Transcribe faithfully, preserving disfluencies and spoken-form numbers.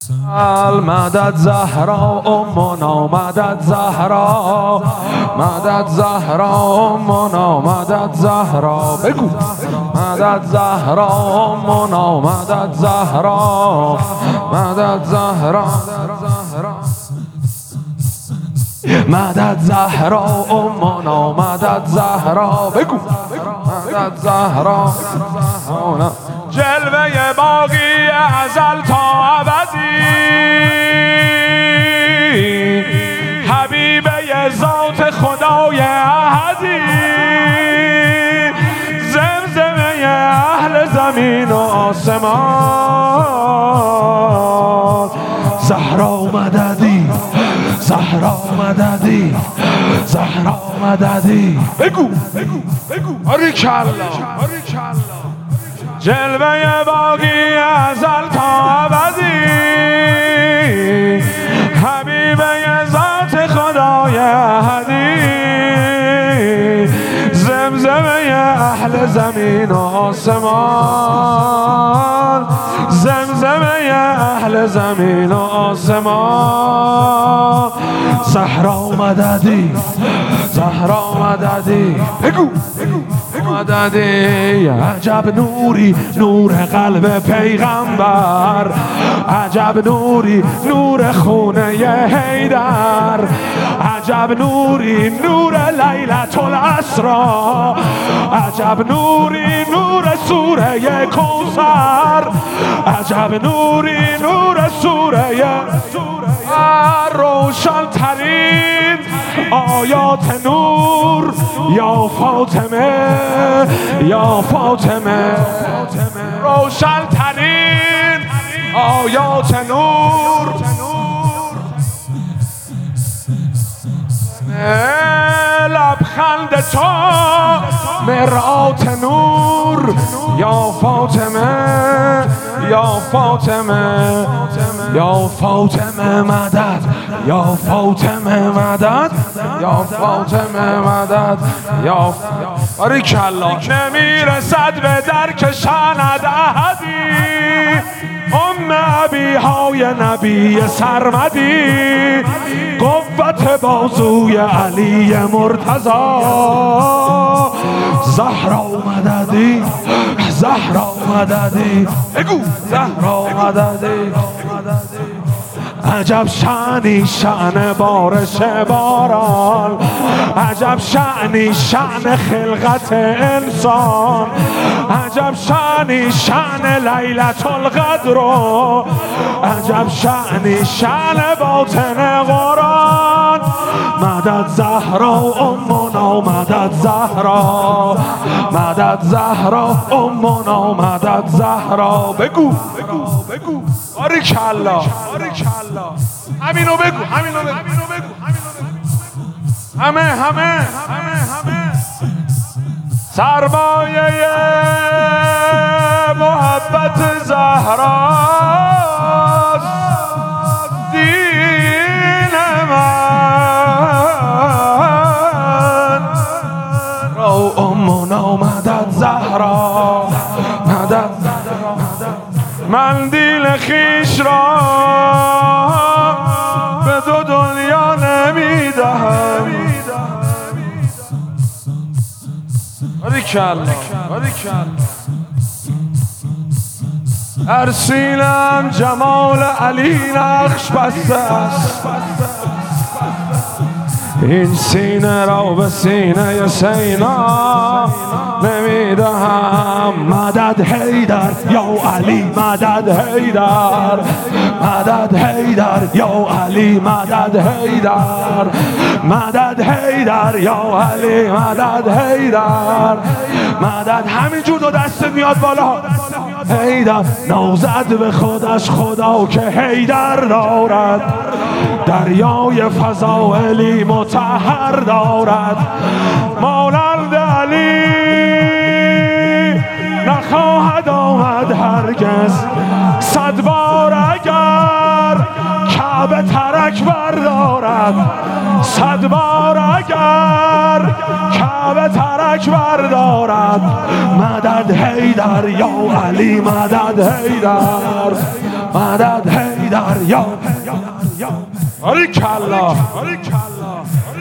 مدد زهرا امنا مدد زهرا مدد زهرا امنا مدد زهرا بگو مدد زهرا امنا مدد زهرا مدد زهرا مدد زهرا امنا مدد زهرا بگو مدد زهرا جلوه باقی ازل تا ابدی حبیبه ذات خدای احدی زمزمه اهل زمین و آسمان زهرا مددی زهرا مددی زهرا مددی بگو بگو بگو باریکالله جلوه باقی ازل تا ابدی حبیبه ذات خدای احدی زمزمه اهل زمین و آسمان زمزمه اهل زمین و آسمان زهرا مددی زهرا مددی بگو بگو مددی عجب نوری نور قلب پیغمبر عجب نوری نور خونه حیدر عجب نوری نور لیلة الاسری عجب نوری نور سوره کوثر عجب نوری نور سوره روشن ترین آیات نور یا فاطمه یا فاطمه روشن ترین آیات نور لبخند تو مرآت نور یا فاطمه یا فاطمه یا فاطمه مدد یا فاطمه مدد یا فاطمه مدد یا باریکالله نمیرسد به درک شند احدی ام ابیهای نبی سرمدی قوت بازوی علی مرتضی زهرا مددی زهرا مددی بگو زهرا مددی عجب شعنی شعن بارش باران عجب شعنی شعن خلقت انسان عجب شعنی شعن لیلة القدر عجب شعنی شعن باطن قرآن مدد زهرا امنا مدد زهرا مدد زهرا امنا مدد زهرا بگو بگو بگو باریکالله همینو بگو همینو بگو همه همه همه همه سرمایه محبت زهراست دین من رو امنا مدد زهرا مدد مندیل خیش را به دو دنیا نمیدهم باریکالله باریکالله در سینه‌ام جمال علی نقش بسته است این سینه را به سینه سینا نمیدهم مدد حیدر یا علی مدد حیدر مدد حیدر یا علی مدد حیدر مدد حیدر یا علی مدد حیدر مدد همینجور دو دست میاد بالا حیدر نوزد به خودش خدا که حیدر دارد دریای فضائلی مطهر دارد مانند علی نخواهد آمد هرگز صد بار اگر کعبه ترک بردارد صد بار اگر کعبه ترک بردارد مدد حیدر یا علی مدد حیدر مدد حیدر یا باریکلا